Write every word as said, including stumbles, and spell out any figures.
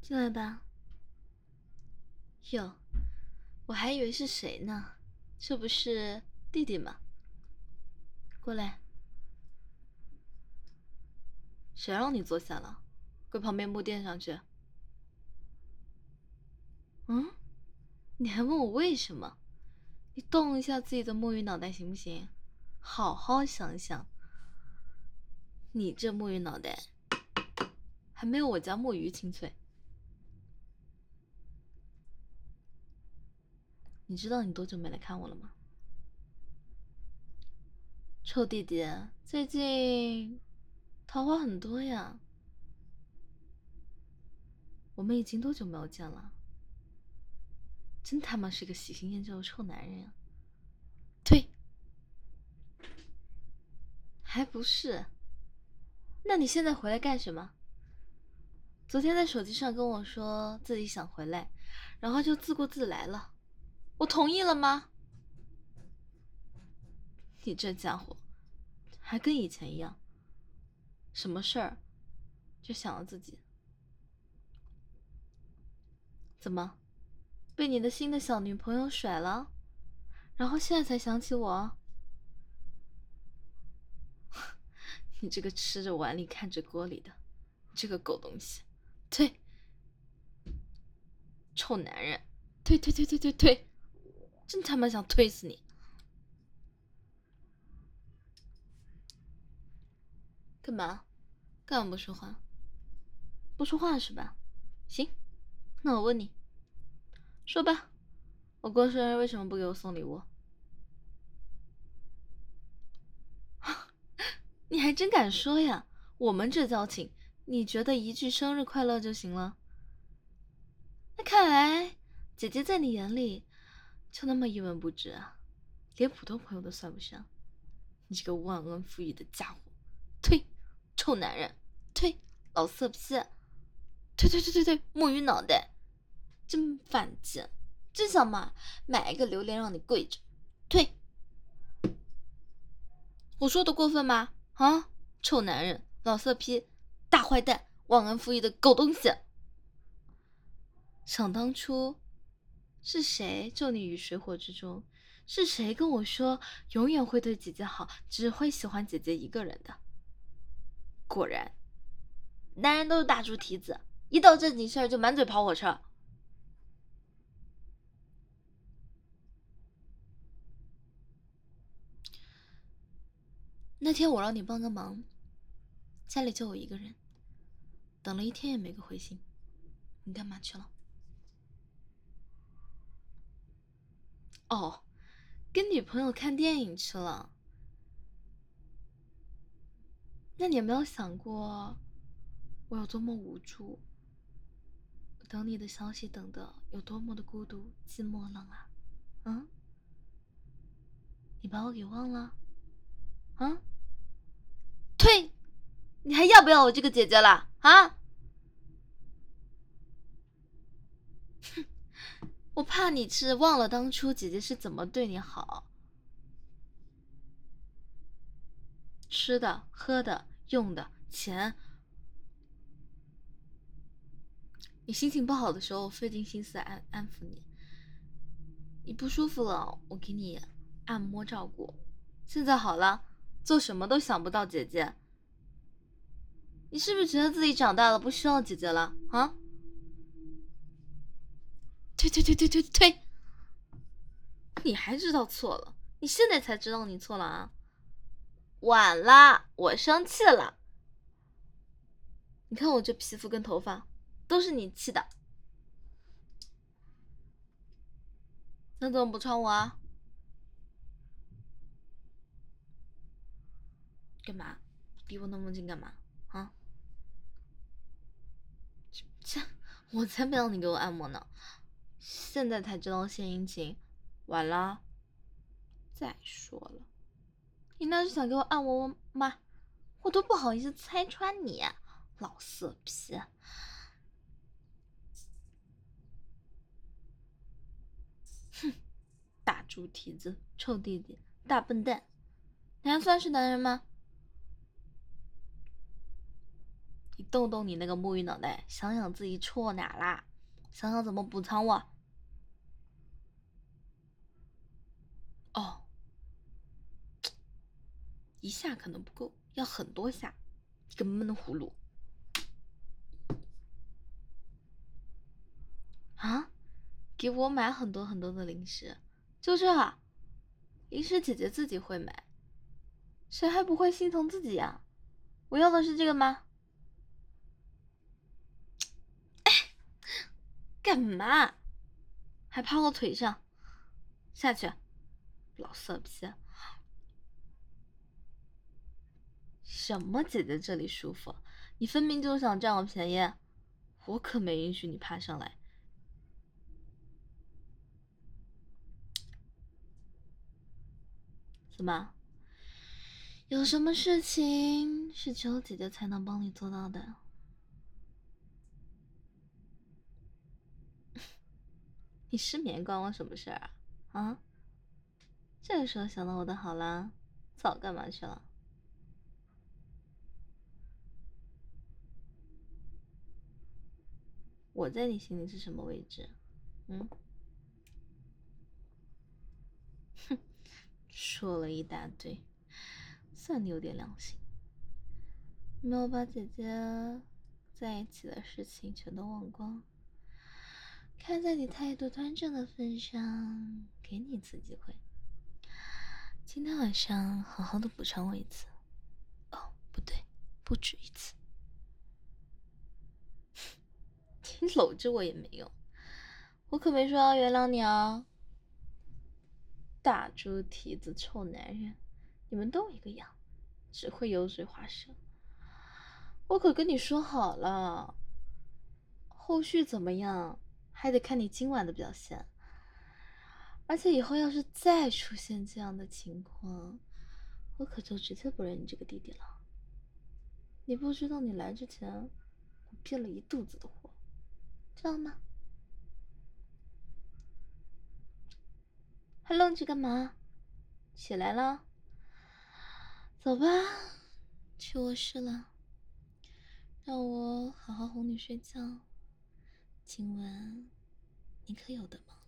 进来吧。哟，我还以为是谁呢，这不是弟弟吗？过来。谁让你坐下了？跪旁边木垫上去。嗯？你还问我为什么？你动一下自己的木鱼脑袋行不行？好好想想，你这木鱼脑袋还没有我家木鱼清脆。你知道你多久没来看我了吗？臭弟弟，最近桃花很多呀。我们已经多久没有见了？真他妈是个喜新厌旧的臭男人呀！退，还不是？那你现在回来干什么？昨天在手机上跟我说自己想回来，然后就自顾自来了，我同意了吗？你这家伙还跟以前一样，什么事儿就想着自己。怎么，被你的新的小女朋友甩了，然后现在才想起我？你这个吃着碗里看着锅里的，你这个狗东西，退！臭男人，退退退退退退！真他妈想推死你！干嘛？干嘛不说话？不说话是吧？行，那我问你，说吧，我过生日为什么不给我送礼物？你还真敢说呀！我们这交情，你觉得一句生日快乐就行了？那看来姐姐在你眼里就那么一文不值啊，连普通朋友都算不上。你这个忘恩负义的家伙！退，臭男人！退，老色批！退退退退退，木鱼脑袋！真犯贱！真想买买一个榴莲让你跪着！退！我说的过分吗？啊，臭男人，老色批，大坏蛋，忘恩负义的狗东西！想当初是谁救你于水火之中？是谁跟我说永远会对姐姐好，只会喜欢姐姐一个人的？果然，男人都是大猪蹄子，一到正经事儿就满嘴跑火车。那天我让你帮个忙，家里就我一个人，等了一天也没个回信，你干嘛去了？哦，跟女朋友看电影去了。那你有没有想过我有多么无助？等你的消息等的有多么的孤独、寂寞、冷啊？嗯？你把我给忘了？啊？退！你还要不要我这个姐姐了？啊？哼！我怕你是忘了当初姐姐是怎么对你好，吃的、喝的、用的、钱。你心情不好的时候，费尽心思安安抚你。你不舒服了，我给你按摩照顾。现在好了，做什么都想不到姐姐。你是不是觉得自己长大了，不需要姐姐了啊？退退退退退退！你还知道错了？你现在才知道你错了啊？晚了，我生气了。你看我这皮肤跟头发，都是你气的。那怎么不穿我啊？干嘛？离我那么近干嘛？啊？切！我才不要你给我按摩呢！现在才知道献殷勤，晚了。再说了，你那是想给我按摩吗？我都不好意思拆穿你，老色批！哼！大猪蹄子，臭弟弟，大笨蛋！你还算是男人吗？一动动你那个木鱼脑袋，想想自己错哪啦，想想怎么补偿我。哦，一下可能不够，要很多下，一个闷葫芦。啊，给我买很多很多的零食，就这啊？零食姐姐自己会买，谁还不会心疼自己呀？我要的是这个吗？干嘛？还趴我腿上？下去，老色批！什么姐姐这里舒服？你分明就想占我便宜，我可没允许你爬上来。怎么？有什么事情是只有姐姐才能帮你做到的？你失眠关我什么事儿啊？啊？这个时候想到我的好了，早干嘛去了？我在你心里是什么位置？嗯？哼，说了一大堆，算你有点良心，没有把姐姐在一起的事情全都忘光。看在你态度端正的份上，给你一次机会，今天晚上好好的补偿我一次。哦，不对，不止一次。你搂着我也没用，我可没说要原谅你啊！大猪蹄子臭男人，你们都一个样，只会油嘴滑舌。我可跟你说好了，后续怎么样还得看你今晚的表现。而且以后要是再出现这样的情况，我可就直接不认你这个弟弟了。你不知道你来之前，我憋了一肚子的火，知道吗？还愣着干嘛？起来了，走吧，去卧室了。让我好好哄你睡觉。今晚你可有的忙了。